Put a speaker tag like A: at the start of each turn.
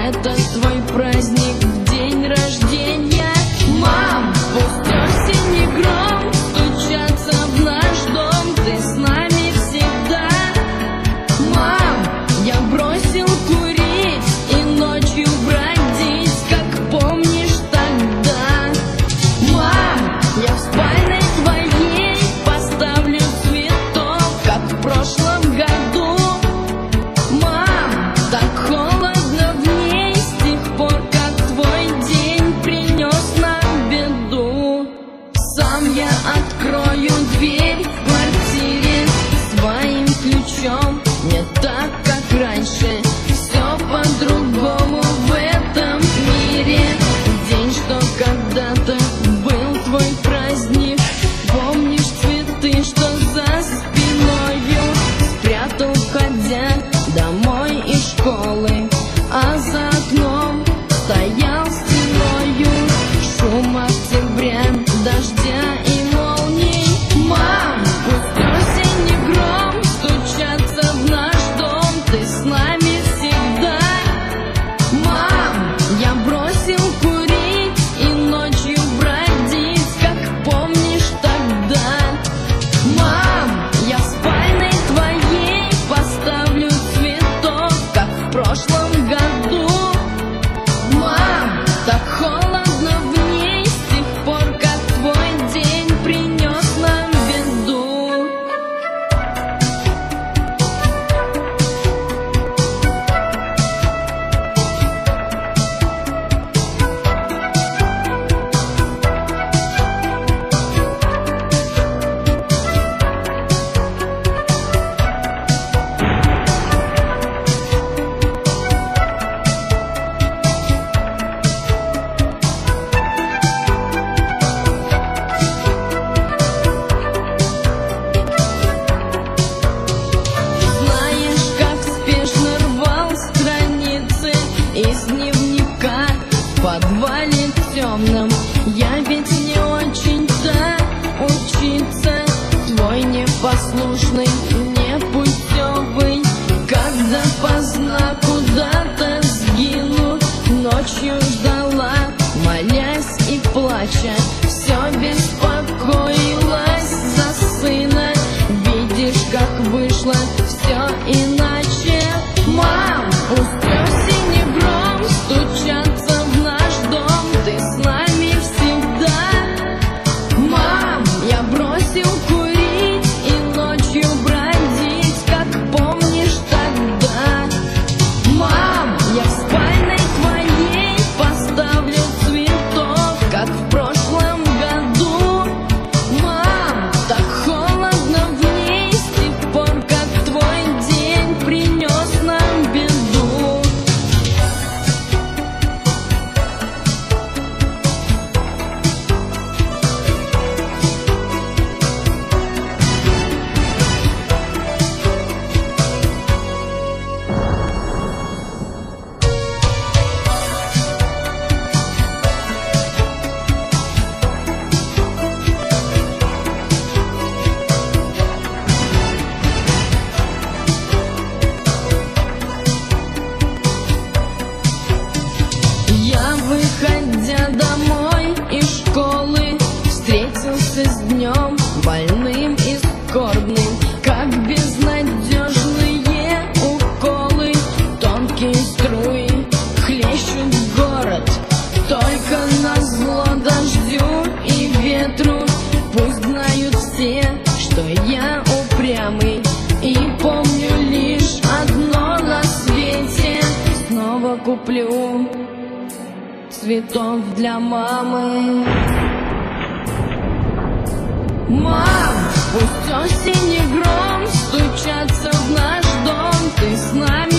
A: это твой праздник, день рождения. Мам, пусть осенний гром стучатся в наш дом, ты с нами всегда. Мам, я бросил курить и ночью бродить, как помнишь тогда. Мам, я в спальне твоей поставлю цветок, как в прошлом году. Мам, так холодно в ней с тех пор, как твой день принес нам беду. Сам я открою дверь в квартире своим ключом, не так, как раньше, все по-другому в этом мире. День, что когда-то был твой праздник, помнишь цветы, что за спиною спрятал, ходя домой из школы, а за окном стоял стеною шум октября, дождя и молний. Мам, пусть осенний гром стучатся в наш дом, ты с нами всегда. Мам, я бросил курить и ночью бродить, как помнишь тогда. Мам, я в спальне твоей поставлю цветок, как в прошлом году. Мам, так холодно в ней с тех пор, как твой день принес нам беду. Знаешь, как спешно рвал страницы из дневника в подвале темном. Я ведь не очень-то учиться, твой непослушный, непутевый, когда поздно куда-то сгину. Ночью ждала, молясь и плача, все беспокоилась за сына. Видишь, как вышло все иначе. Мам, пусть осенний гром стучатся в наш дом, ты с нами всегда. Мам, я бросил курить и ночью бродить, как помнишь тогда. Мам, я в спальне твоей поставлю цветок, как в прошлом году. Мам, так холодно в ней с тех пор, как твой день принес нам беду. Я, выходя домой из школы, встретился с днем больным и скорбным, как безнадежные уколы. Тонкие струи хлещут в город, только назло дождю и ветру. Пусть знают все, что я упрямый и помню лишь одно на свете. Снова куплю цветов для мамы. Мам, пусть осенний гром стучатся в наш дом, ты с нами